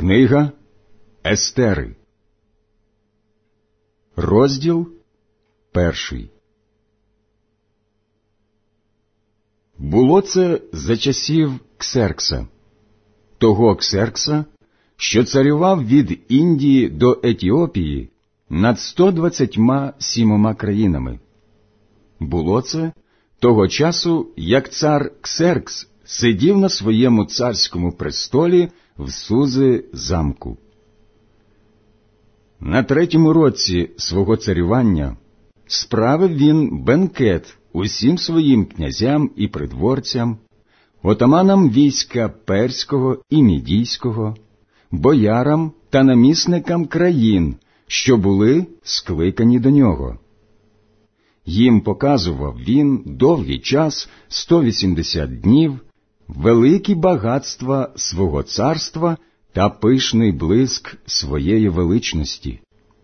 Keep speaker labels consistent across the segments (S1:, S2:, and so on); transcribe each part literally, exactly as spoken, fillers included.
S1: Книга Естери. Розділ перший. Було це за часів Ксеркса, того Ксеркса, що царював від Індії до Етіопії над сто двадцятьма сімома країнами. Було це того часу, як цар Ксеркс сидів на своєму царському престолі в Сузи замку. На третьому році свого царювання справив він бенкет усім своїм князям і придворцям, отаманам війська перського і мідійського, боярам та намісникам країн, що були скликані до нього. Їм показував він довгий час, сто вісімдесят днів, великі багатства свого царства та пишний блиск своєї величності.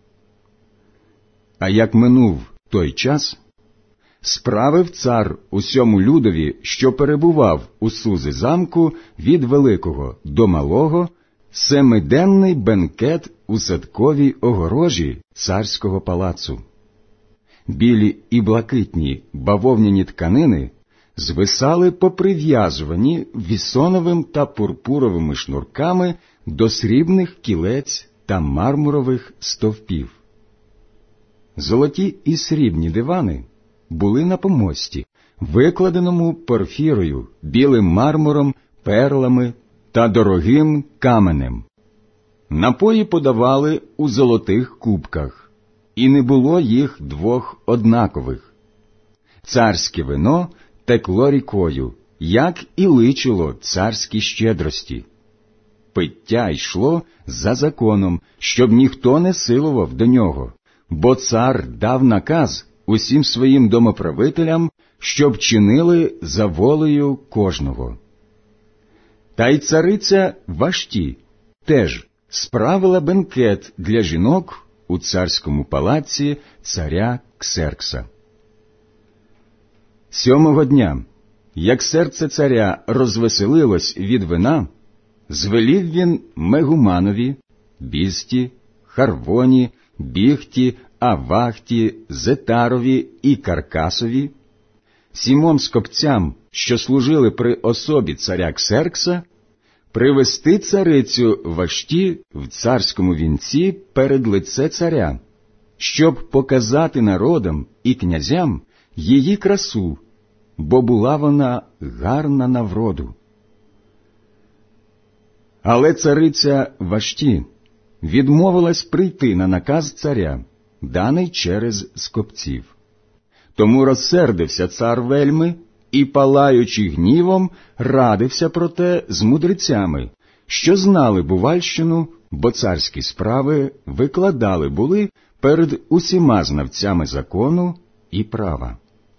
S1: А як минув той час, справив цар усьому людові, що перебував у Сузи замку, від великого до малого, семиденний бенкет у садковій огорожі царського палацу. Білі і блакитні бавовняні тканини звисали поприв'язувані вісоновим та пурпуровими шнурками до срібних кілець та мармурових стовпів. Золоті і срібні дивани були на помості, викладеному порфірою, білим мармуром, перлами та дорогим каменем. Напої подавали у золотих кубках, і не було їх двох однакових. Царське вино текло рікою, як і личило царській щедрості. Пиття йшло за законом, щоб ніхто не силував до нього, бо цар дав наказ усім своїм домоправителям, щоб чинили за волею кожного. Та й цариця Вашті теж справила бенкет для жінок у царському палаці царя Ксеркса. Сьомого дня, як серце царя розвеселилось від вина, звелів він Мегуманові, Бізті, Харвоні, Біхті, Авахті, Зетарові і Каркасові, сімом скопцям, що служили при особі царя Ксеркса, привести царицю Вашті в царському вінці перед лице царя, щоб показати народам і князям її красу, бо була вона гарна на вроду. Але цариця Вашті відмовилась прийти на наказ царя, даний через скопців. Тому розсердився цар вельми і, палаючи гнівом, радився про те з мудрецями, що знали бувальщину, бо царські справи викладали були перед усіма знавцями закону і права.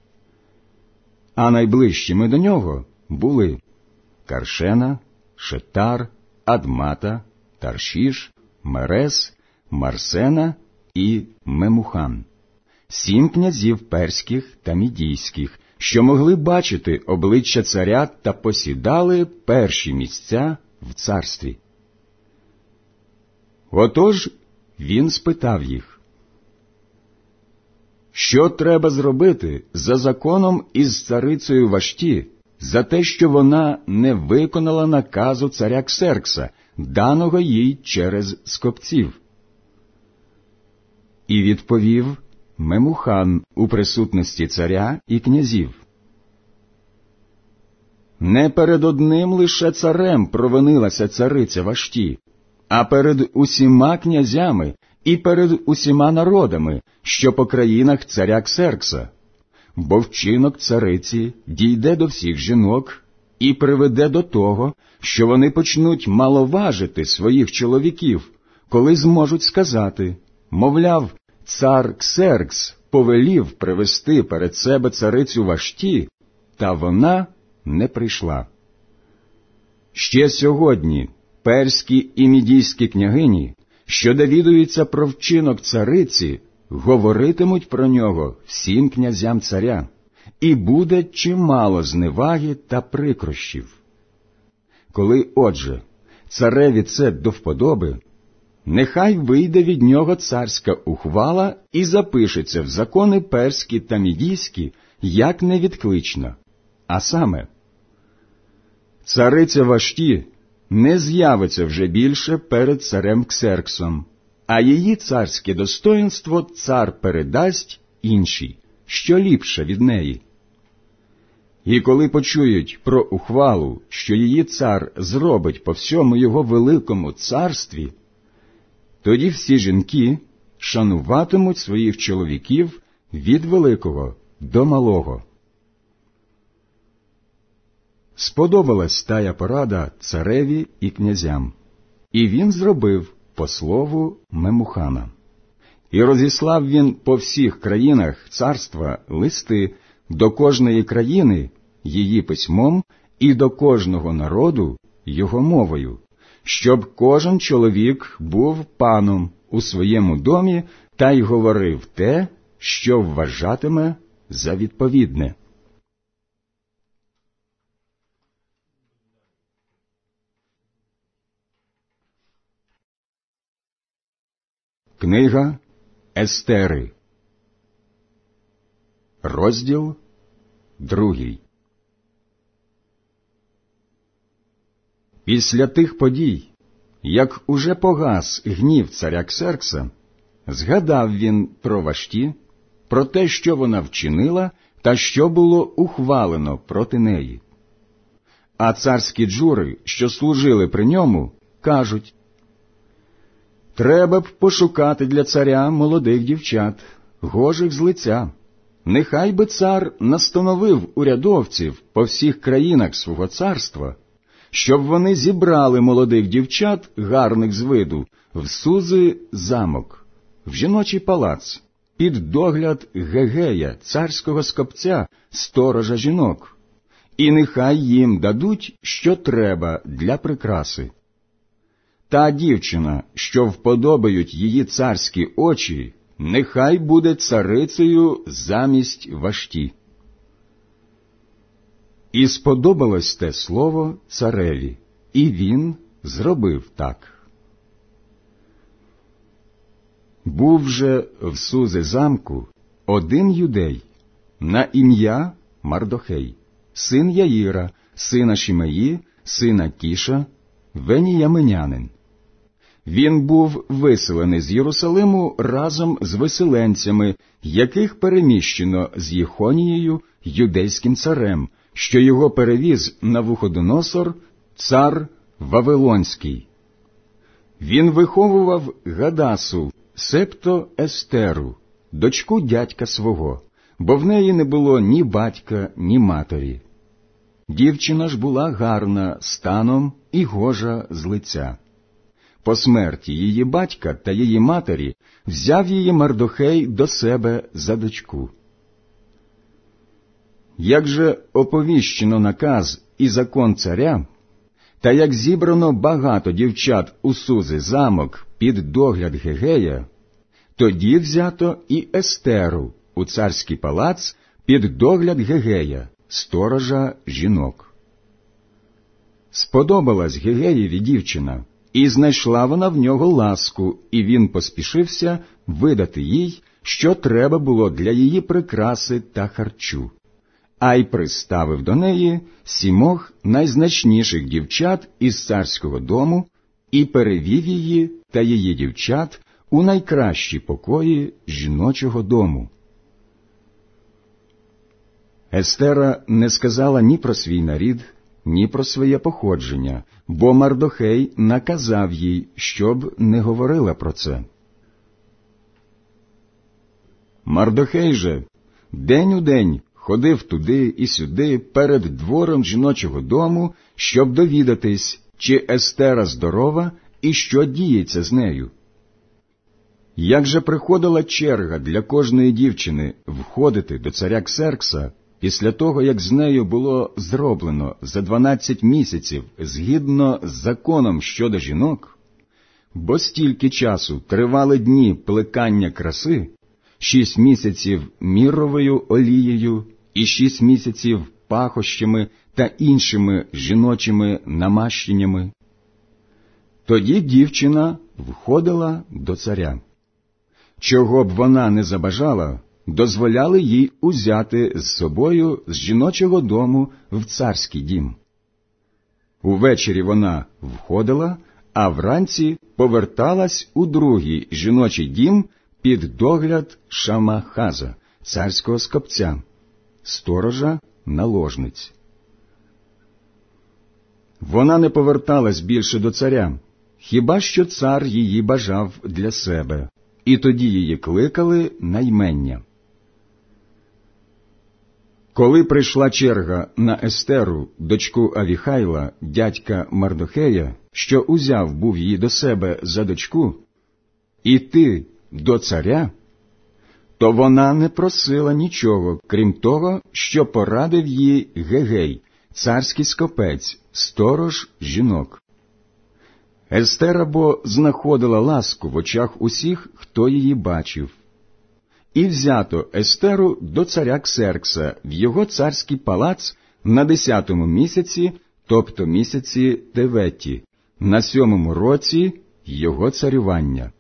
S1: А найближчими до нього були Каршена, Шетар, Адмата, Таршіш, Мерес, Марсена і Мемухан, сім князів перських та мідійських, що могли бачити обличчя царя та посідали перші місця в царстві. Отож він спитав їх: що треба зробити за законом із царицею Вашті, за те, що вона не виконала наказу царя Ксеркса, даного їй через скопців? І відповів Мемухан у присутності царя і князів: не перед одним лише царем провинилася цариця Вашті, а перед усіма князями і перед усіма народами, що по країнах царя Ксеркса, бо вчинок цариці дійде до всіх жінок і приведе до того, що вони почнуть маловажити своїх чоловіків, коли зможуть сказати: мовляв, цар Ксеркс повелів привести перед себе царицю Вашті, та вона не прийшла. Ще сьогодні перські і мідійські княгині, що довідуються про вчинок цариці, говоритимуть про нього всім князям царя, і буде чимало зневаги та прикрощів. Коли, отже, цареві це до вподоби, нехай вийде від нього царська ухвала і запишеться в закони перські та мідійські, як невідклична. А саме, цариця Вашті не з'явиться вже більше перед царем Ксерксом, а її царське достоїнство цар передасть іншій, що ліпше від неї. І коли почують про ухвалу, що її цар зробить по всьому його великому царстві, тоді всі жінки шануватимуть своїх чоловіків від великого до малого. Сподобалась тая порада цареві і князям, і він зробив по слову Мемухана. І розіслав він по всіх країнах царства листи до кожної країни її письмом і до кожного народу його мовою, щоб кожен чоловік був паном у своєму домі та й говорив те, що вважатиме за відповідне. Книга Естери, розділ другий. Після тих подій, як уже погас гнів царя Ксеркса, згадав він про Вашті, про те, що вона вчинила та що було ухвалено проти неї. А царські джури, що служили при ньому, кажуть: «Треба б пошукати для царя молодих дівчат, гожих з лиця. Нехай би цар настановив урядовців по всіх країнах свого царства, щоб вони зібрали молодих дівчат, гарних з виду, в Сузи замок, в жіночий палац, під догляд Гегея, царського скопця, сторожа жінок, і нехай їм дадуть, що треба для прикраси. Та дівчина, що вподобають її царські очі, нехай буде царицею замість Вашті». І сподобалось те слово цареві, і він зробив так. Був же в Сузи замку один юдей на ім'я Мардохей, син Яїра, сина Шимеї, сина Кіша, веніяминянин. Він був виселений з Єрусалиму разом з виселенцями, яких переміщено з Єхонією, юдейським царем, що його перевіз Навуходоносор, цар Вавилонський. Він виховував Гадасу, себто Естеру, дочку дядька свого, бо в неї не було ні батька, ні матері. Дівчина ж була гарна станом і гожа з лиця. По смерті її батька та її матері взяв її Мардохей до себе за дочку. Як же оповіщено наказ і закон царя, та як зібрано багато дівчат у Сузи замок під догляд Гегея, тоді взято і Естеру у царський палац під догляд Гегея, сторожа жінок. Сподобалась Гегеєві дівчина, і знайшла вона в нього ласку, і він поспішився видати їй, що треба було для її прикраси та харчу. А й приставив до неї сімох найзначніших дівчат із царського дому і перевів її та її дівчат у найкращі покої жіночого дому. Естера не сказала ні про свій нарід, ні про своє походження, бо Мардохей наказав їй, щоб не говорила про це. Мардохей же день у день ходив туди і сюди перед двором жіночого дому, щоб довідатись, чи Естера здорова і що діється з нею. Як же приходила черга для кожної дівчини входити до царя Ксеркса, після того, як з нею було зроблено за дванадцять місяців згідно з законом щодо жінок, бо стільки часу тривали дні плекання краси, шість місяців мірровою олією і шість місяців пахощами та іншими жіночими намащеннями, Тоді дівчина входила до царя. Чого б вона не забажала, дозволяли їй узяти з собою з жіночого дому в царський дім. Увечері вона входила, а вранці поверталась у другий жіночий дім під догляд Шамахаза, царського скопця, сторожа наложниць. Вона не поверталась більше до царя, хіба що цар її бажав для себе, і тоді її кликали на ймення. Коли прийшла черга на Естеру, дочку Авіхайла, дядька Мардохея, що узяв був її до себе за дочку, іти до царя, то вона не просила нічого, крім того, що порадив їй Гегей, царський скопець, сторож жінок. Естера бо знаходила ласку в очах усіх, хто її бачив. І взято Естеру до царя Ксеркса в його царський палац на десятому місяці, тобто місяці Теветі, на сьомому році його царювання.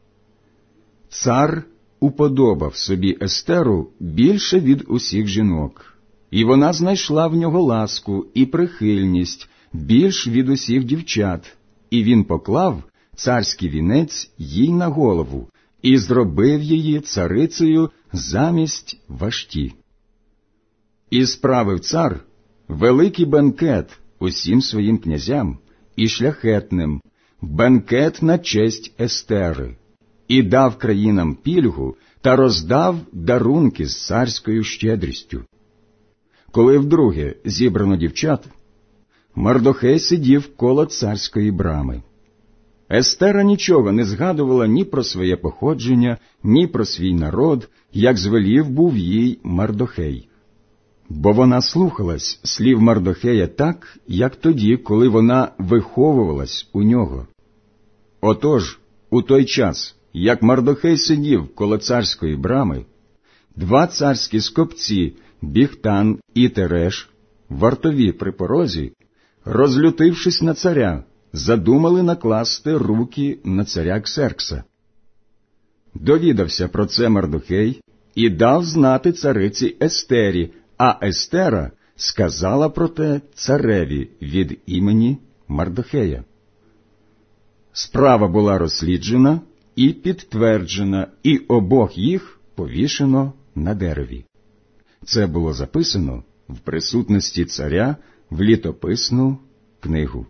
S1: Цар уподобав собі Естеру більше від усіх жінок, і вона знайшла в нього ласку і прихильність більш від усіх дівчат, і він поклав царський вінець їй на голову і зробив її царицею замість Вашті. І справив цар великий бенкет усім своїм князям і шляхетним, бенкет на честь Естери, і дав країнам пільгу та роздав дарунки з царською щедрістю. Коли вдруге зібрано дівчат, Мардохей сидів коло царської брами. Естера нічого не згадувала ні про своє походження, ні про свій народ, як звелів був їй Мардохей. Бо вона слухалась слів Мардохея так, як тоді, коли вона виховувалась у нього. Отож, у той час, як Мардохей сидів коло царської брами, два царські скопці, Бігтан і Тереш, вартові при порозі, розлютившись на царя, задумали накласти руки на царя Ксеркса. Довідався про це Мардохей і дав знати цариці Естері, а Естера сказала про те цареві від імені Мардохея. Справа була розсліджена і підтверджена, і обох їх повішено на дереві. Це було записано в присутності царя в літописну книгу.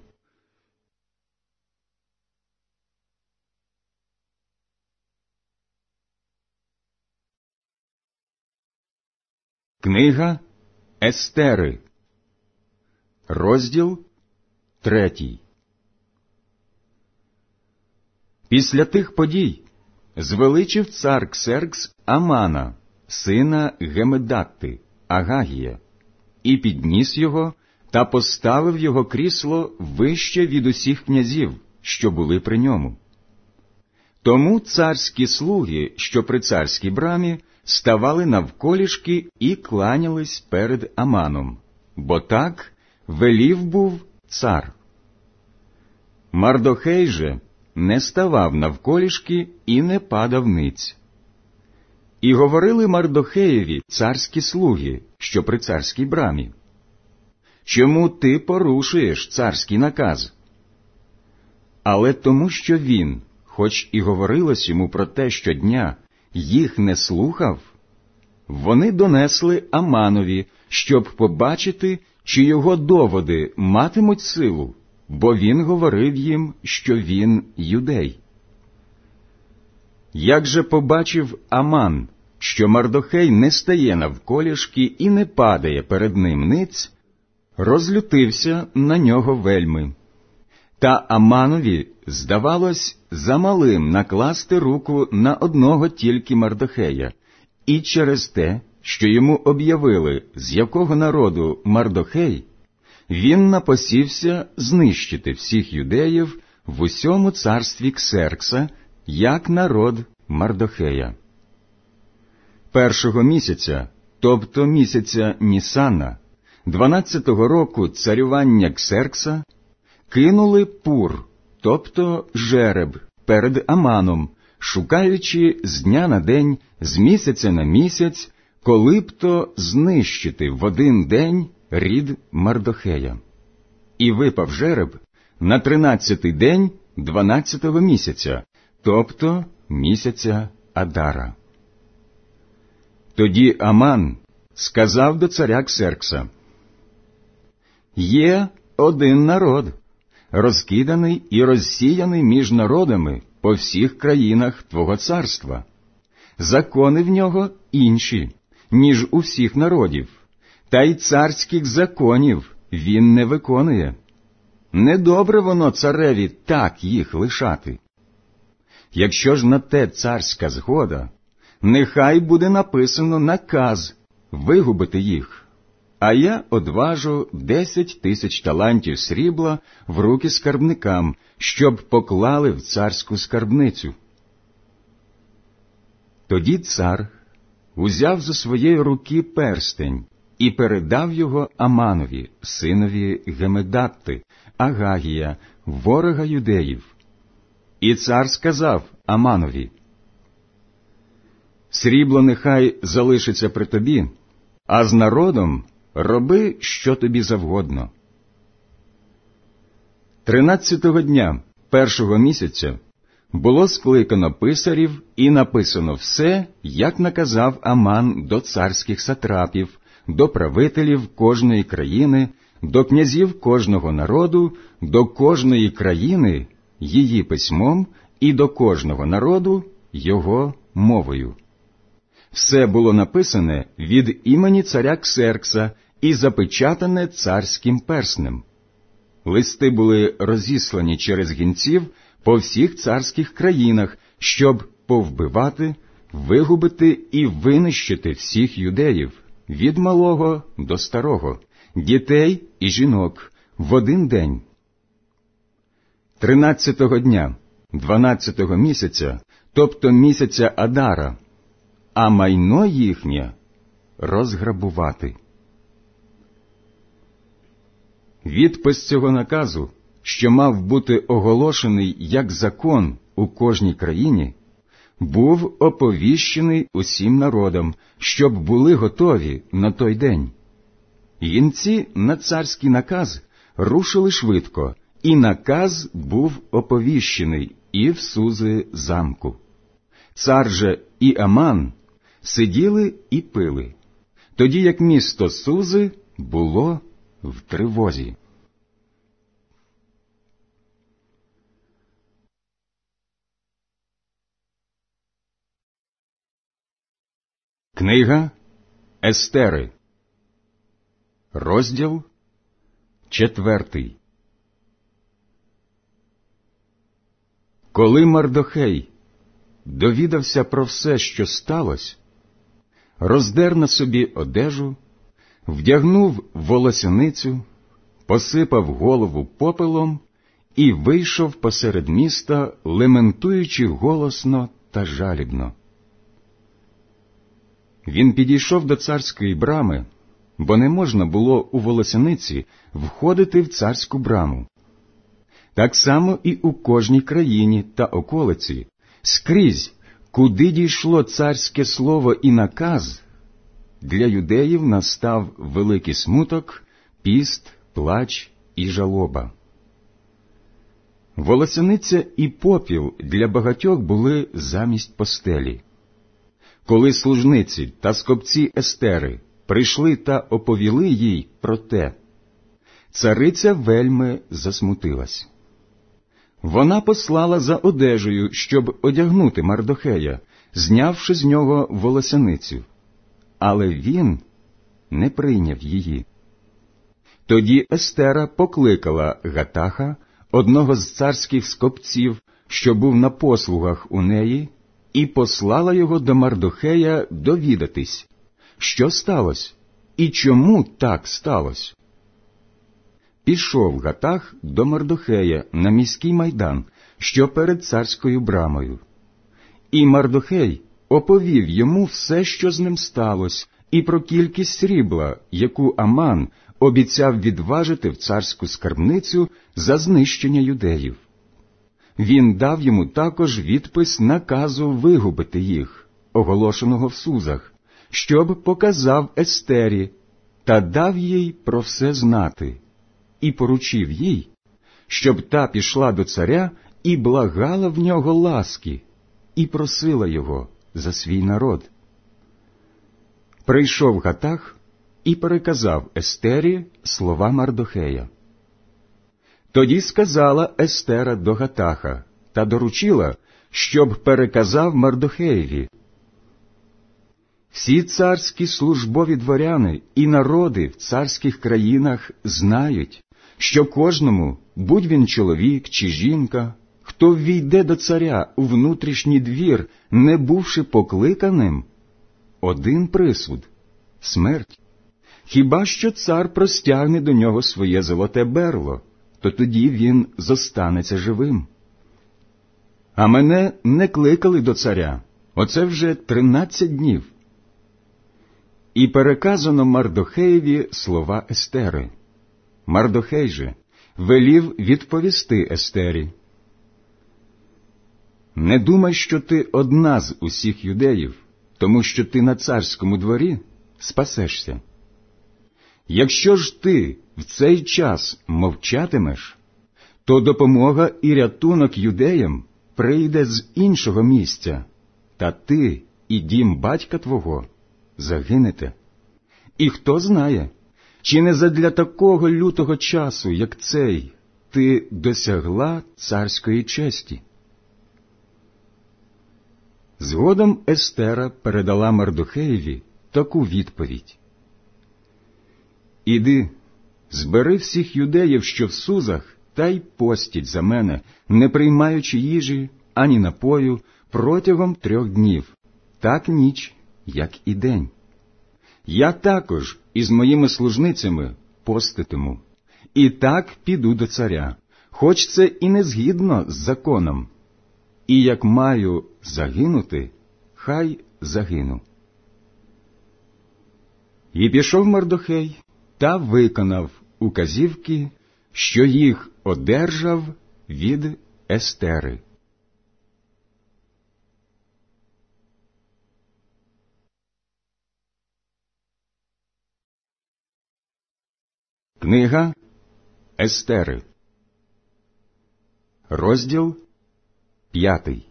S1: Книга Естери, розділ третій. Після тих подій звеличив цар Ксеркс Амана, сина Гемедакти, Агагія, і підніс його та поставив його крісло вище від усіх князів, що були при ньому. Тому царські слуги, що при царській брамі, ставали навколішки і кланялись перед Аманом, бо так велів був цар. Мардохей же не ставав навколішки і не падав ниць. І говорили Мардохеєві царські слуги, що при царській брамі: «Чому ти порушуєш царський наказ?» Але тому, що він, хоч і говорилось йому про те щодня, їх не слухав, вони донесли Аманові, щоб побачити, чи його доводи матимуть силу, бо він говорив їм, що він юдей. Як же побачив Аман, що Мардохей не стає навколішки і не падає перед ним ниць, розлютився на нього вельми. Та Аманові здавалось замалим накласти руку на одного тільки Мардохея, і через те, що йому об'явили, з якого народу Мардохей, він напосівся знищити всіх юдеїв в усьому царстві Ксеркса, як народ Мардохея. Першого місяця, тобто місяця Нісана, дванадцятого року царювання Ксеркса, кинули Пур, тобто жереб, перед Аманом, шукаючи з дня на день, з місяця на місяць, коли б то знищити в один день рід Мардохея. І випав жереб на тринадцятий день дванадцятого місяця, тобто місяця Адара. Тоді Аман сказав до царя Ксеркса: «Є один народ, розкиданий і розсіяний між народами по всіх країнах твого царства. Закони в нього інші, ніж у всіх народів, та й царських законів він не виконує. Недобре воно цареві так їх лишати. Якщо ж на те царська згода, нехай буде написано наказ вигубити їх, а я одважу десять тисяч талантів срібла в руки скарбникам, щоб поклали в царську скарбницю». Тоді цар узяв зо своєї руки перстень і передав його Аманові, синові Гемедатти, Агагія, ворога юдеїв. І цар сказав Аманові: «Срібло нехай залишиться при тобі, а з народом роби, що тобі завгодно». Тринадцятого дня першого місяця було скликано писарів і написано все, як наказав Аман до царських сатрапів, до правителів кожної країни, до князів кожного народу, до кожної країни її письмом і до кожного народу його мовою. Все було написане від імені царя Ксеркса і запечатане царським перснем. Листи були розіслані через гінців по всіх царських країнах, щоб повбивати, вигубити і винищити всіх юдеїв, від малого до старого, дітей і жінок, в один день. Тринадцятого дня, дванадцятого місяця, тобто місяця Адара, а майно їхнє розграбувати. Відпис цього наказу, що мав бути оголошений як закон у кожній країні, був оповіщений усім народам, щоб були готові на той день. Гінці на царський наказ рушили швидко, і наказ був оповіщений і в Сузи замку. Цар же і Аман сиділи і пили, тоді як місто Сузи було в тривозі. Книга Естери, розділ четвертий. Коли Мардохей довідався про все, що сталося, роздер на собі одежу, вдягнув волосяницю, посипав голову попелом і вийшов посеред міста, лементуючи голосно та жалібно. Він підійшов до царської брами, бо не можна було у волосяниці входити в царську браму. Так само і у кожній країні та околиці, скрізь, куди дійшло царське слово і наказ, для юдеїв настав великий смуток, піст, плач і жалоба. Волосяниця і попіл для багатьох були замість постелі. Коли служниці та скопці Естери прийшли та оповіли їй про те, цариця вельми засмутилась. Вона послала за одежею, щоб одягнути Мардохея, знявши з нього волосяницю, але він не прийняв її. Тоді Естера покликала Гатаха, одного з царських скопців, що був на послугах у неї, і послала його до Мардохея довідатись, що сталося і чому так сталося. Пішов Гатах до Мардохея на міський майдан, що перед царською брамою. І Мардохей оповів йому все, що з ним сталося, і про кількість срібла, яку Аман обіцяв відважити в царську скарбницю за знищення юдеїв. він дав йому також відпис наказу вигубити їх, оголошеного в Сузах, щоб показав Естері, та дав їй про все знати, і поручив їй, щоб та пішла до царя і благала в нього ласки, і просила його за свій народ. Прийшов Гатах і переказав Естері слова Мардохея. Тоді сказала Естера до Гатаха та доручила, щоб переказав Мардохеєві: всі царські службові дворяни і народи в царських країнах знають, що кожному, будь він чоловік чи жінка, хто ввійде до царя у внутрішній двір, не бувши покликаним, один присуд – смерть. Хіба що цар простягне до нього своє золоте берло, то тоді він зостанеться живим. А мене не кликали до царя, оце вже тринадцять днів. І переказано Мардохеєві слова Естери. Мардохей же велів відповісти Естері: не думай, що ти одна з усіх юдеїв, тому що ти на царському дворі спасешся. Якщо ж ти в цей час мовчатимеш, то допомога і рятунок юдеям прийде з іншого місця, та ти і дім батька твого загинете. І хто знає, чи не задля такого лютого часу, як цей, ти досягла царської честі? Згодом Естера передала Мардохеєві таку відповідь: іди, збери всіх юдеїв, що в Сузах, та й постіть за мене, не приймаючи їжі ані напою протягом трьох днів, так ніч, як і день. Я також із моїми служницями поститиму, і так піду до царя, хоч це і не згідно з законом. І як маю загинути, хай загину. І пішов Мардохей та виконав указівки, що їх одержав від Естери. Книга Естери, розділ п'ятий.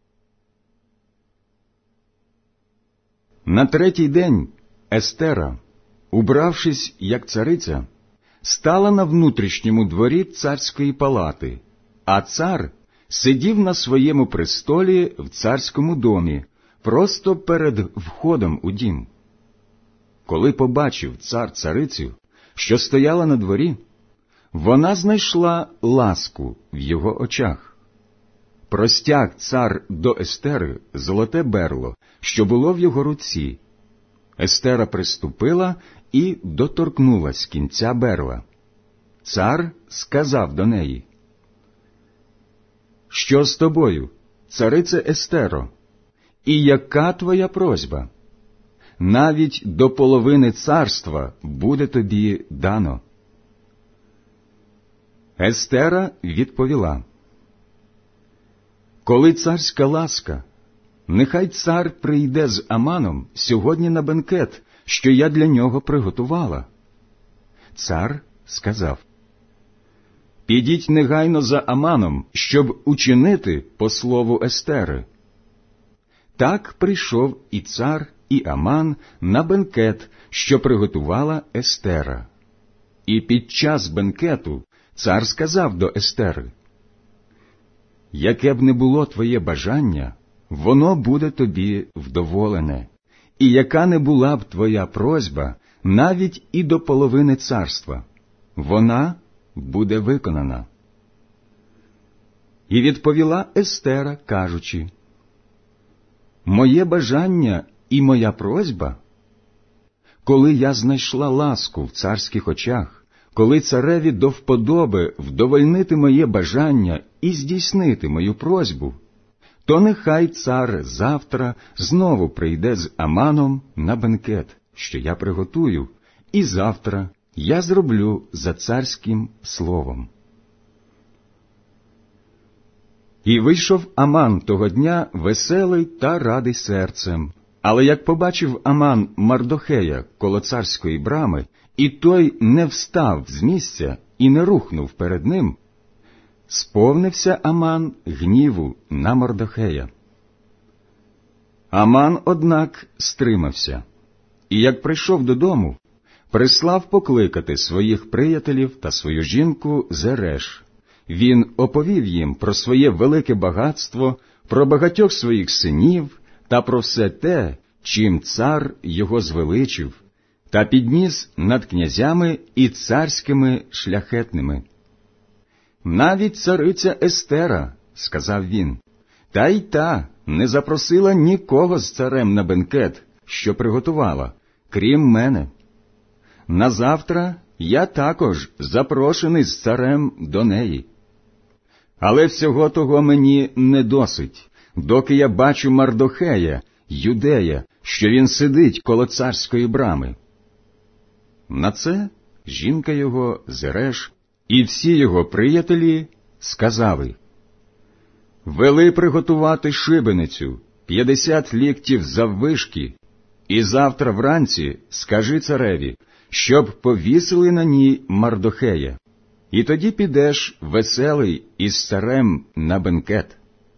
S1: На третій день Естера, убравшись як цариця, стала на внутрішньому дворі царської палати, а цар сидів на своєму престолі в царському домі, просто перед входом у дім. Коли побачив цар царицю, що стояла на дворі, вона знайшла ласку в його очах. Простяг цар до Естери золоте берло, що було в його руці. Естера приступила і доторкнулась кінця берла. Цар сказав до неї: що з тобою, царице Естеро, і яка твоя просьба? Навіть до половини царства буде тобі дано. Естера відповіла: коли царська ласка, нехай цар прийде з Аманом сьогодні на бенкет, що я для нього приготувала. Цар сказав: підіть негайно за Аманом, щоб учинити по слову Естери. Так прийшов і цар, і Аман на бенкет, що приготувала Естера. І під час бенкету цар сказав до Естери: яке б не було твоє бажання, воно буде тобі вдоволене, і яка не була б твоя просьба, навіть і до половини царства, вона буде виконана. І відповіла Естера, кажучи: моє бажання і моя просьба? Коли я знайшла ласку в царських очах, коли цареві до вподоби вдовольнити моє бажання і здійснити мою просьбу, то нехай цар завтра знову прийде з Аманом на бенкет, що я приготую, і завтра я зроблю за царським словом. І вийшов Аман того дня веселий та радий серцем. Але як побачив Аман Мардохея коло царської брами, і той не встав з місця і не рухнув перед ним, сповнився Аман гніву на Мардохея. Аман, однак, стримався, і як прийшов додому, прислав покликати своїх приятелів та свою жінку Зереш. Він оповів їм про своє велике багатство, про багатьох своїх синів та про все те, чим цар його звеличив, та підніс над князями і царськими шляхетними. «Навіть цариця Естера, – сказав він, – та й та не запросила нікого з царем на бенкет, що приготувала, крім мене. Назавтра я також запрошений з царем до неї. Але всього того мені не досить, доки я бачу Мардохея, юдея, що він сидить коло царської брами». На це жінка його, Зереш, і всі його приятелі сказали: «Вели приготувати шибеницю, п'ятдесят ліктів заввишки, і завтра вранці скажи цареві, щоб повісили на ній Мардохея, і тоді підеш веселий із царем на бенкет».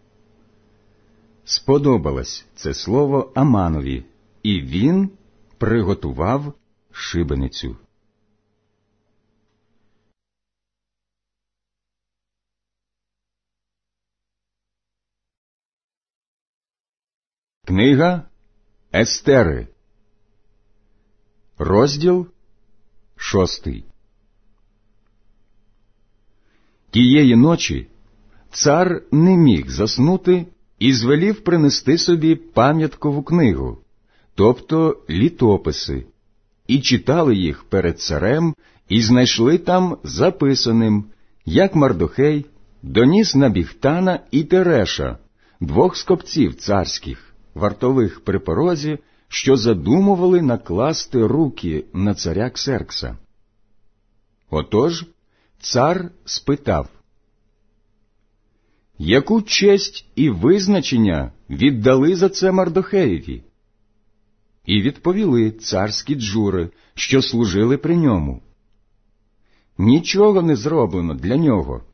S1: Сподобалось це слово Аманові, і він приготував шибеницю. Книга Естери, розділ шостий. Тієї ночі цар не міг заснути і звелів принести собі пам'яткову книгу, тобто літописи, і читали їх перед царем, і знайшли там записаним, як Мардохей доніс на Бігтана і Тереша, двох скопців царських, вартових при порозі, що задумували накласти руки на царя Ксеркса. Отож цар спитав: «Яку честь і визначення віддали за це Мардохеєві?» І відповіли царські джури, що служили при ньому: «Нічого не зроблено для нього».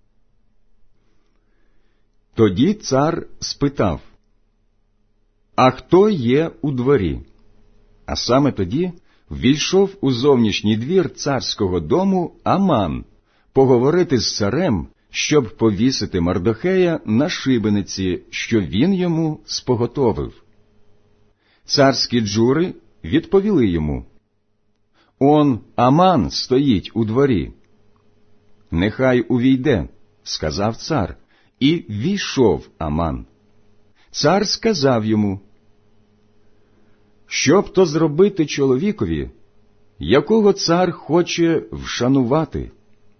S1: Тоді цар спитав: «А хто є у дворі?» А саме тоді ввійшов у зовнішній двір царського дому Аман поговорити з царем, щоб повісити Мардохея на шибениці, що він йому споготовив. Царські джури відповіли йому: «Он Аман стоїть у дворі». «Нехай увійде», – сказав цар, і ввійшов Аман. Цар сказав йому: «Щоб то зробити чоловікові, якого цар хоче вшанувати?»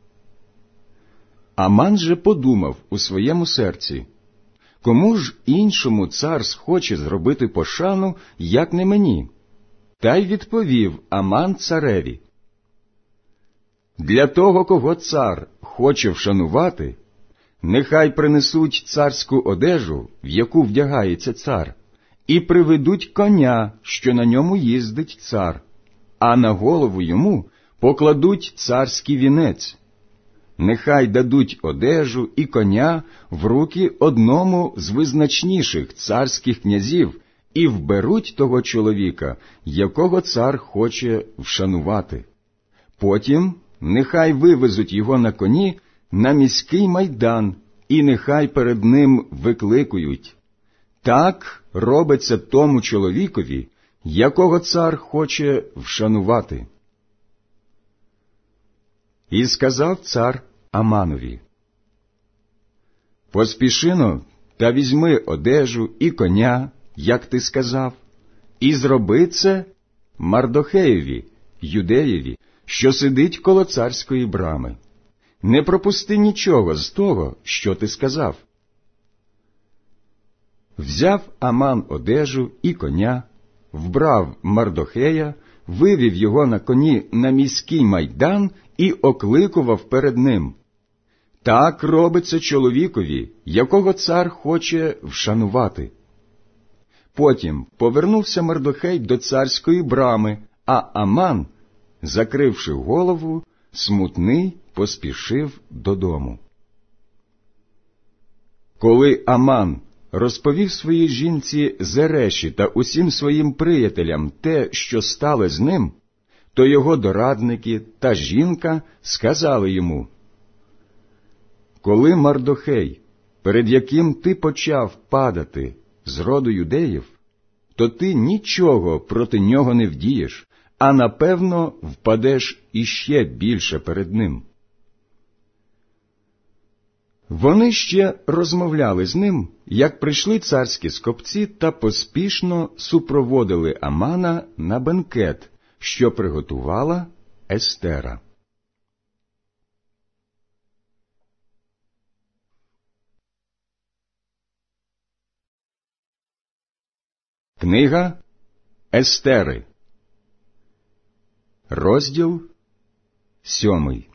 S1: Аман же подумав у своєму серці: «Кому ж іншому цар схоче зробити пошану, як не мені?» Та й відповів Аман цареві: «Для того, кого цар хоче вшанувати, нехай принесуть царську одежу, в яку вдягається цар, і приведуть коня, що на ньому їздить цар, а на голову йому покладуть царський вінець. Нехай дадуть одежу і коня в руки одному з визначніших царських князів і вберуть того чоловіка, якого цар хоче вшанувати. Потім нехай вивезуть його на коні на міський майдан, і нехай перед ним викликують: так робиться тому чоловікові, якого цар хоче вшанувати». І сказав цар Аманові: «Поспішино та візьми одежу і коня, як ти сказав, і зроби це Мардохеєві, юдеєві, що сидить коло царської брами. Не пропусти нічого з того, що ти сказав». Взяв Аман одежу і коня, вбрав Мардохея, вивів його на коні на міський майдан і окликував перед ним: Так робиться чоловікові, якого цар хоче вшанувати. Потім повернувся Мордохей до царської брами, а Аман, закривши голову, смутний поспішив додому. Коли Аман розповів своїй жінці Зереші та усім своїм приятелям те, що стало з ним, то його дорадники та жінка сказали йому: «Коли Мардохей, перед яким ти почав падати з роду юдеїв, то ти нічого проти нього не вдієш, а напевно впадеш іще більше перед ним». Вони ще розмовляли з ним, як прийшли царські скопці та поспішно супроводили Амана на бенкет, що приготувала Естера. Книга Естери, розділ сьомий.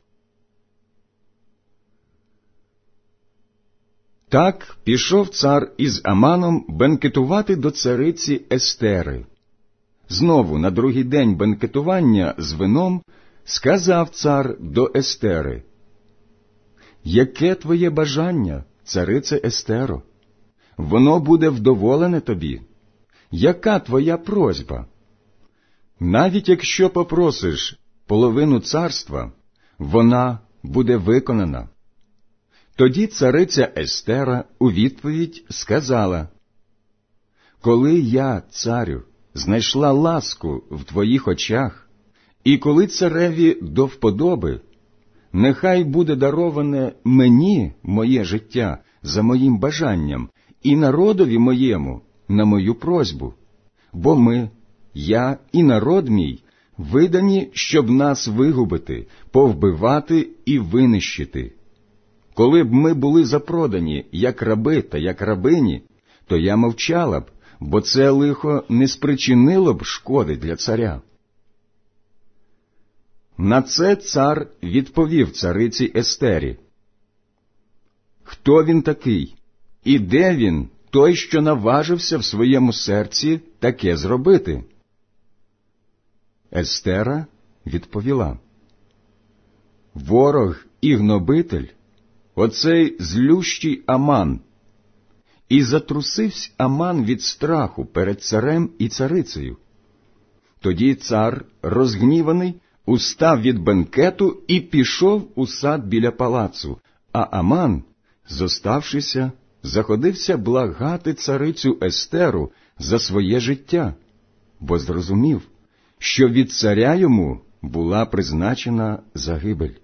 S1: Так пішов цар із Аманом бенкетувати до цариці Естери. Знову на другий день бенкетування з вином сказав цар до Естери: «Яке твоє бажання, царице Естеро? Воно буде вдоволене тобі. Яка твоя просьба? Навіть якщо попросиш половину царства, вона буде виконана». Тоді цариця Естера у відповідь сказала: «Коли я, царю, знайшла ласку в твоїх очах, і коли цареві до вподоби, нехай буде дароване мені моє життя за моїм бажанням і народові моєму на мою просьбу, бо ми, я і народ мій, видані, щоб нас вигубити, повбивати і винищити. Коли б ми були запродані, як раби та як рабині, то я мовчала б, бо це лихо не спричинило б шкоди для царя». На це цар відповів цариці Естері: «Хто він такий? І де він, той, що наважився в своєму серці таке зробити?» Естера відповіла: «Ворог і гнобитель, оцей злющий Аман». І затрусився Аман від страху перед царем і царицею. Тоді цар, розгніваний, устав від бенкету і пішов у сад біля палацу, а Аман, зоставшися, заходився благати царицю Естеру за своє життя, бо зрозумів, що від царя йому була призначена загибель.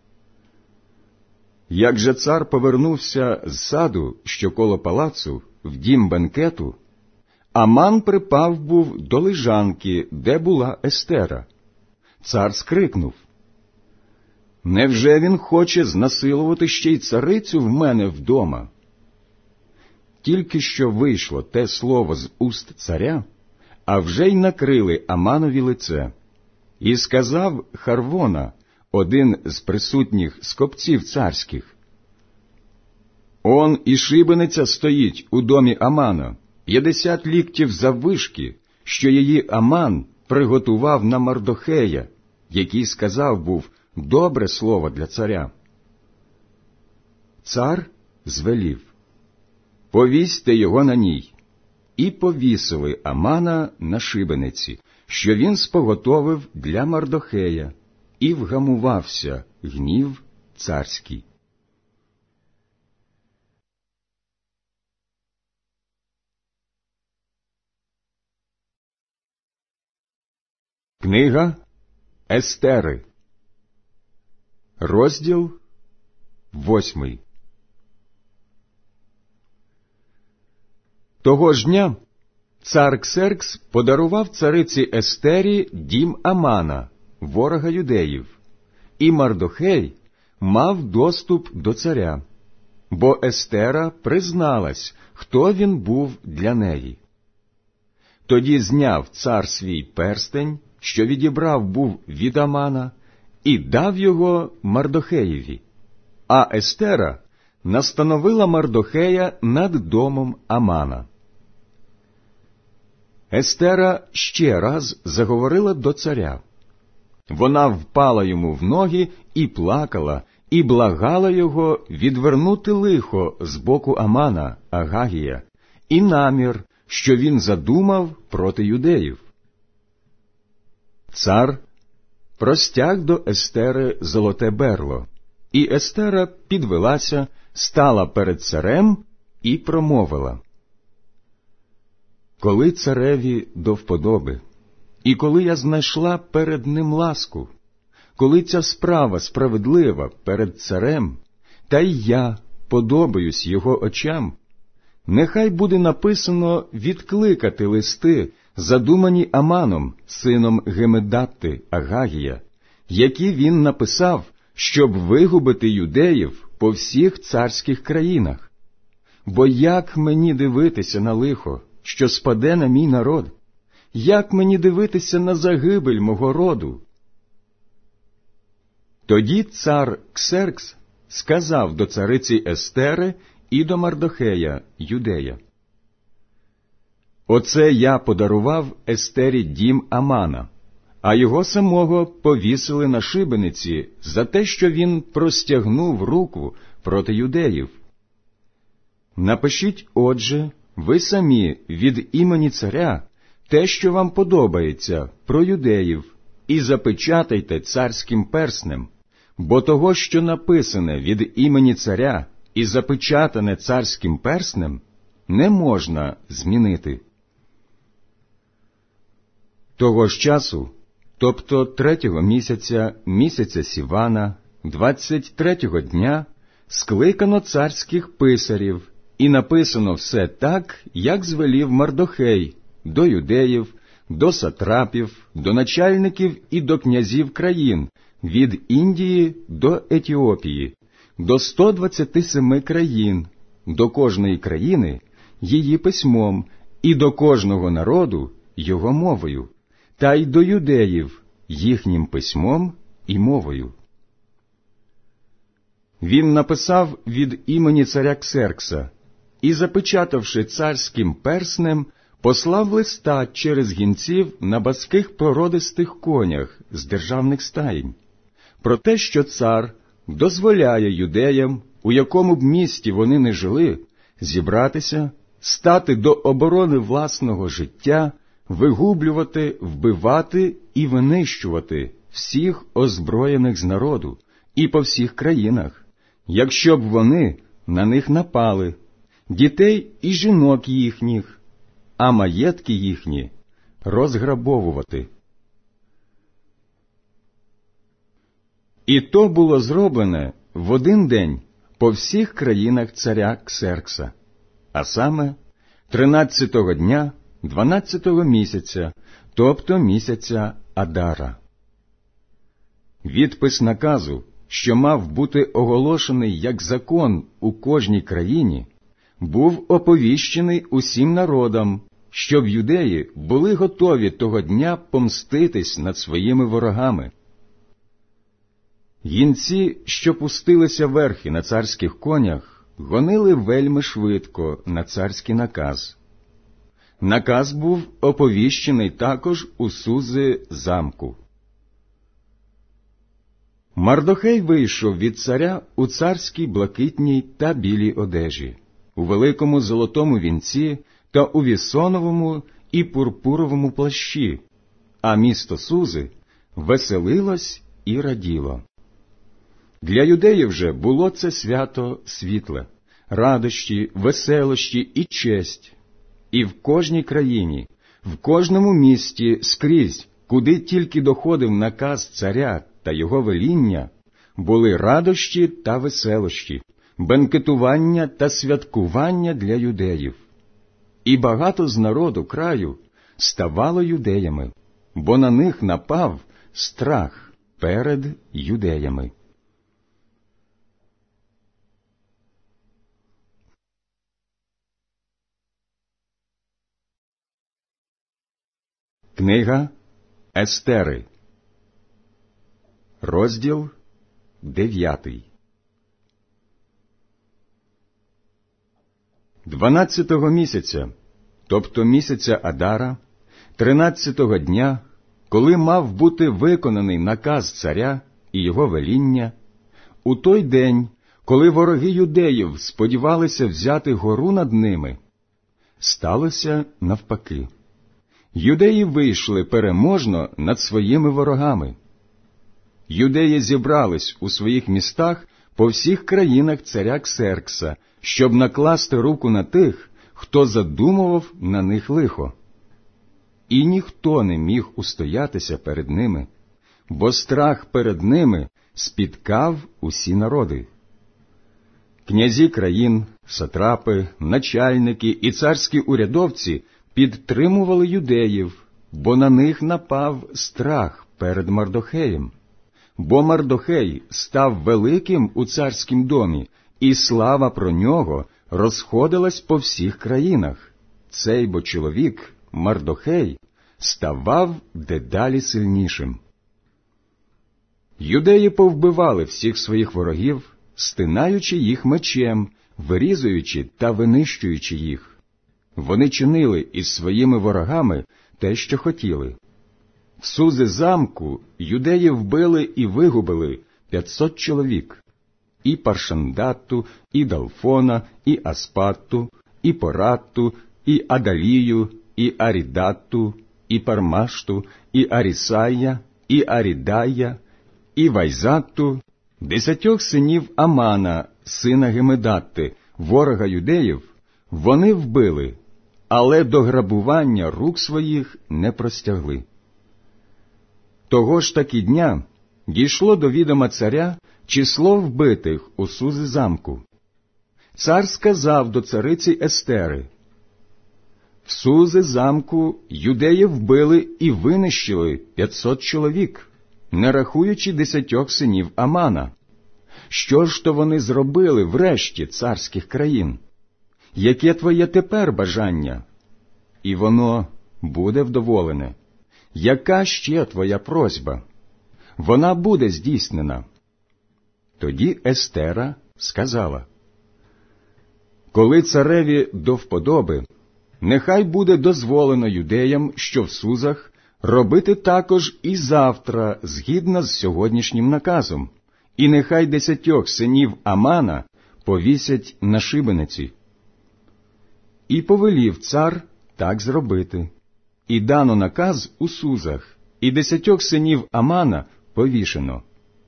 S1: Як же цар повернувся з саду, що коло палацу, в дім бенкету, Аман припав був до лежанки, де була Естера. Цар скрикнув: «Невже він хоче знасилувати ще й царицю в мене вдома?» Тільки що вийшло те слово з уст царя, а вже й накрили Аманові лице. І сказав Харвона, один з присутніх скопців царських: «Он і шибениця стоїть у домі Амана, п'ятдесят ліктів заввишки, що її Аман приготував на Мардохея, який сказав був добре слово для царя». Цар звелів: «Повісьте його на ній». І повісили Амана на шибениці, що він споготовив для Мардохея, і вгамувався гнів царський. Книга Естери, розділ восьмий. Того ж дня цар Ксеркс подарував цариці Естері дім Амана, ворога юдеїв, і Мардохей мав доступ до царя, бо Естера призналась, хто він був для неї. Тоді зняв цар свій перстень, що відібрав був від Амана, і дав його Мардохеєві. а Естера настановила Мардохея над домом Амана. Естера ще раз заговорила до царя. Вона впала йому в ноги і плакала, і благала його відвернути лихо з боку Амана, Агагія, і намір, що він задумав проти юдеїв. Цар простяг до Естери золоте берло, і Естера підвелася, стала перед царем і промовила: «Коли цареві до вподоби, і коли я знайшла перед ним ласку, коли ця справа справедлива перед царем, та й я подобаюсь його очам, нехай буде написано відкликати листи, задумані Аманом, сином Гемедатти Агагія, які він написав, щоб вигубити юдеїв по всіх царських країнах. Бо як мені дивитися на лихо, що спаде на мій народ? Як мені дивитися на загибель мого роду?» Тоді цар Ксеркс сказав до цариці Естери і до Мардохея, юдея: «Оце я подарував Естері дім Амана, а його самого повісили на шибениці за те, що він простягнув руку проти юдеїв. Напишіть, отже, ви самі від імені царя те, що вам подобається, про юдеїв, і запечатайте царським перснем, бо того, що написане від імені царя і запечатане царським перснем, не можна змінити». Того ж часу, тобто третього місяця, місяця Сівана, двадцять третього дня, скликано царських писарів, і написано все так, як звелів Мардохей, до юдеїв, до сатрапів, до начальників і до князів країн, від Індії до Етіопії, до сто двадцяти семи країн, до кожної країни її письмом, і до кожного народу його мовою, та й до юдеїв їхнім письмом і мовою. Він написав від імені царя Ксеркса і, запечатавши царським перснем, послав листа через гінців на баских породистих конях з державних стаїнь, про те, що цар дозволяє юдеям, у якому б місті вони не жили, зібратися, стати до оборони власного життя, вигублювати, вбивати і винищувати всіх озброєних з народу і по всіх країнах, якщо б вони на них напали, дітей і жінок їхніх, а маєтки їхні розграбовувати. І то було зроблене в один день по всіх країнах царя Ксеркса, а саме тринадцятого дня дванадцятого місяця, тобто місяця Адара. Відпис наказу, що мав бути оголошений як закон у кожній країні, був оповіщений усім народам, щоб юдеї були готові того дня помститись над своїми ворогами. Гінці, що пустилися верхи на царських конях, гонили вельми швидко на царський наказ. Наказ був оповіщений також у Сузи замку. Мардохей вийшов від царя у царській блакитній та білій одежі, у великому золотому вінці та у вісоновому і пурпуровому плащі, а місто Сузи веселилось і раділо. Для юдеїв же було це свято світле, радощі, веселощі і честь. І в кожній країні, в кожному місті скрізь, куди тільки доходив наказ царя та його веління, були радощі та веселощі, бенкетування та святкування для юдеїв. І багато з народу краю ставало юдеями, бо на них напав страх перед юдеями. Книга Естери, розділ дев'ятий. Дванадцятого місяця, тобто місяця Адара, тринадцятого дня, коли мав бути виконаний наказ царя і його веління, у той день, коли вороги юдеїв сподівалися взяти гору над ними, сталося навпаки. Юдеї вийшли переможно над своїми ворогами. Юдеї зібрались у своїх містах по всіх країнах царя Ксеркса, щоб накласти руку на тих, хто задумував на них лихо. І ніхто не міг устоятися перед ними, бо страх перед ними спіткав усі народи. Князі країн, сатрапи, начальники і царські урядовці підтримували юдеїв, бо на них напав страх перед Мардохеєм. Бо Мардохей став великим у царськім домі, і слава про нього розходилась по всіх країнах. Цей бо чоловік, Мардохей, ставав дедалі сильнішим. Юдеї повбивали всіх своїх ворогів, стинаючи їх мечем, вирізуючи та винищуючи їх. Вони чинили із своїми ворогами те, що хотіли. В Сузи замку юдеї вбили і вигубили п'ятсот чоловік. І Паршандатту, і Далфона, і Аспатту, і Поратту, і Адалію, і Арідатту, і Пармашту, і Арісая, і Арідая, і Вайзатту, десятьох синів Амана, сина Гемедатти, ворога юдеїв, вони вбили, але до грабування рук своїх не простягли. Того ж таки дня дійшло до відома царя число вбитих у Сузи замку. Цар сказав до цариці Естери: «В Сузи замку юдеї вбили і винищили п'ятсот чоловік, не рахуючи десятьох синів Амана. Що ж то вони зробили в решті царських країн? Яке твоє тепер бажання? І воно буде вдоволене. Яка ще твоя просьба? Вона буде здійснена». Тоді Естера сказала: «Коли цареві до вподоби, нехай буде дозволено юдеям, що в Сузах, робити також і завтра, згідно з сьогоднішнім наказом, і нехай десятьох синів Амана повісять на шибениці». І повелів цар так зробити. І дано наказ у Сузах, і десятьох синів Амана повішено.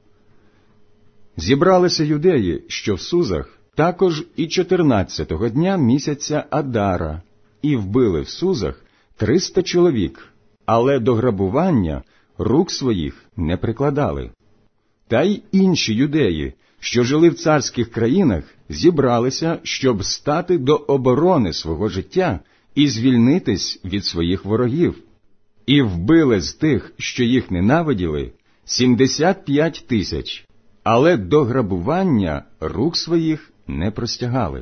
S1: Зібралися юдеї, що в Сузах, також і чотирнадцятого дня місяця Адара, і вбили в Сузах триста чоловік, але до грабування рук своїх не прикладали. Та й інші юдеї, що жили в царських країнах, зібралися, щоб стати до оборони свого життя і звільнитись від своїх ворогів. І вбили з тих, що їх ненавиділи, сімдесят п'ять тисяч, але до грабування рук своїх не простягали.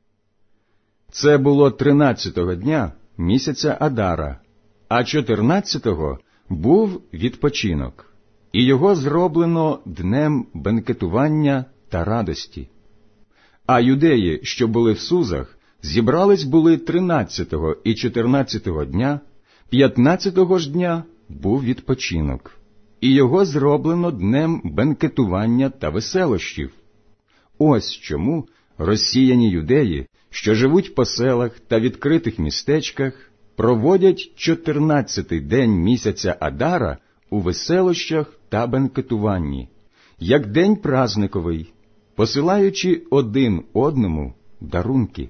S1: Це було тринадцятого дня місяця Адара, а чотирнадцятого був відпочинок, і його зроблено днем бенкетування та радості. А юдеї, що були в Сузах, зібрались були тринадцятого і чотирнадцятого дня, п'ятнадцятого ж дня був відпочинок, і його зроблено днем бенкетування та веселощів. Ось чому розсіяні юдеї, що живуть по селах та відкритих містечках, проводять чотирнадцятий день місяця Адара у веселощах та бенкетуванні, як день празниковий, посилаючи один одному дарунки.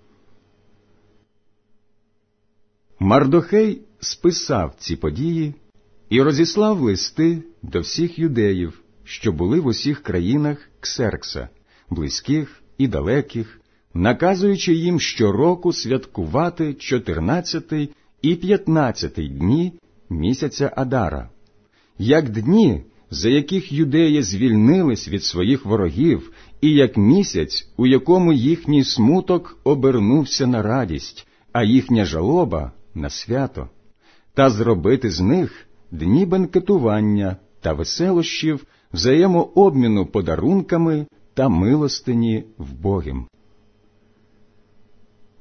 S1: Мардохей списав ці події і розіслав листи до всіх юдеїв, що були в усіх країнах Ксеркса, близьких і далеких, наказуючи їм щороку святкувати чотирнадцятий і п'ятнадцятий дні місяця Адара, як дні, за яких юдеї звільнились від своїх ворогів, і як місяць, у якому їхній смуток обернувся на радість, а їхня жалоба – на свято, та зробити з них дні бенкетування та веселощів, взаємообміну подарунками та милостині вбогим.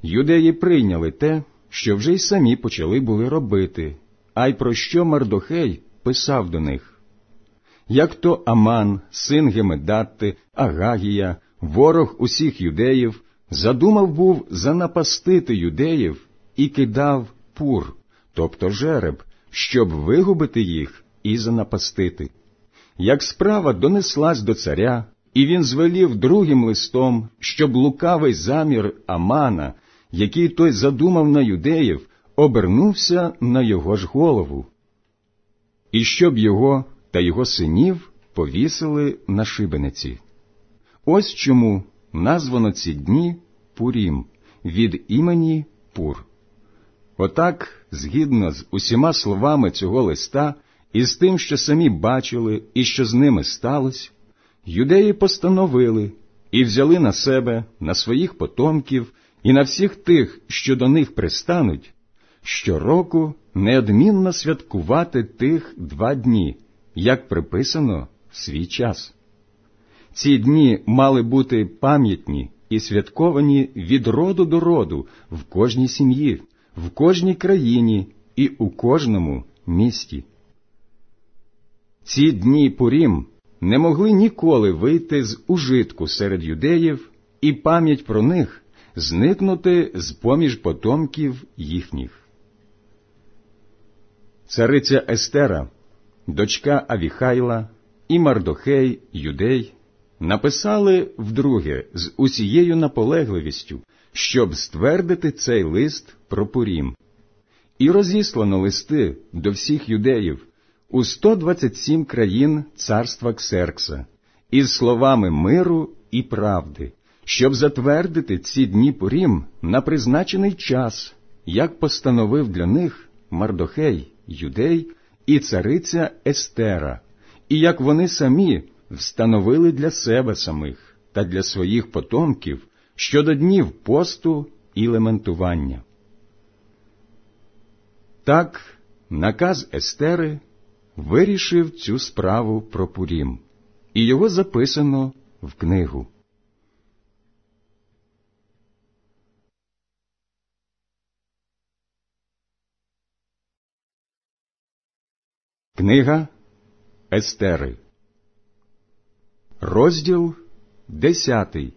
S1: Юдеї прийняли те, що вже й самі почали були робити, а й про що Мардохей писав до них. Як то Аман, син Гемедатти, Агагія, ворог усіх юдеїв, задумав був занапастити юдеїв і кидав пур, тобто жереб, щоб вигубити їх і занапастити. Як справа донеслась до царя, і він звелів другим листом, щоб лукавий замір Амана, який той задумав на юдеїв, обернувся на його ж голову, і щоб його та його синів повісили на шибениці. Ось чому названо ці дні Пурім, від імені Пур. Отак, згідно з усіма словами цього листа, і з тим, що самі бачили, і що з ними сталося, юдеї постановили і взяли на себе, на своїх потомків і на всіх тих, що до них пристануть, щороку неодмінно святкувати тих два дні, як приписано в свій час. Ці дні мали бути пам'ятні і святковані від роду до роду в кожній сім'ї, в кожній країні і у кожному місті. Ці дні Пурім не могли ніколи вийти з ужитку серед юдеїв, і пам'ять про них зникнути з-поміж потомків їхніх. Цариця Естера, дочка Авіхайла, і Мардохей, юдей, написали вдруге з усією наполегливістю, щоб ствердити цей лист про Пурім. І розіслано листи до всіх юдеїв у сто двадцять сім країн царства Ксеркса, із словами миру і правди, щоб затвердити ці дні Пурім на призначений час, як постановив для них Мардохей, юдей, і цариця Естера, і як вони самі встановили для себе самих та для своїх потомків щодо днів посту і лементування. Так, наказ Естери вирішив цю справу про Пурім, і його записано в книгу. Книга Естери. Розділ десятий.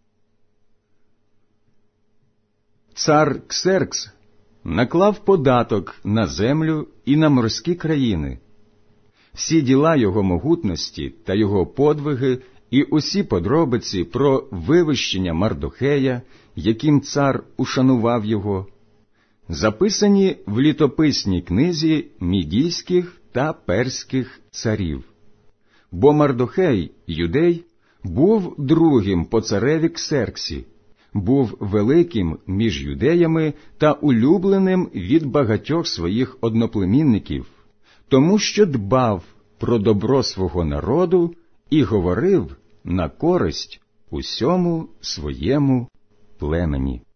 S1: Цар Ксеркс наклав податок на землю і на морські країни. Всі діла його могутності та його подвиги і усі подробиці про вивищення Мардохея, яким цар ушанував його, записані в літописній книзі мідійських та перських царів. Бо Мардохей, юдей, був другим по цареві Ксерксі, був великим між юдеями та улюбленим від багатьох своїх одноплемінників, тому що дбав про добро свого народу і говорив на користь усьому своєму племені.